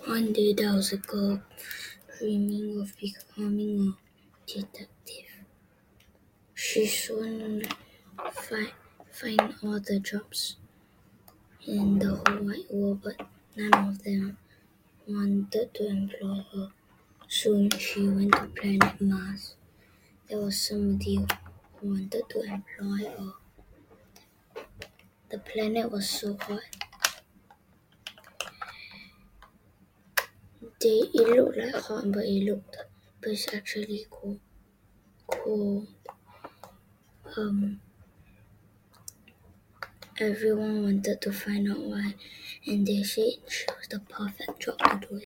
One day there was a girl dreaming of becoming a detective. She soon find all the jobs in the whole wide world, but none of them wanted to employ her. Soon she went to planet Mars. There was somebody who wanted to employ her. The planet was so hot. It looked like hot, but it's actually cold. Cold. Um, Everyone wanted to find out why, and they said she was the perfect job to do it.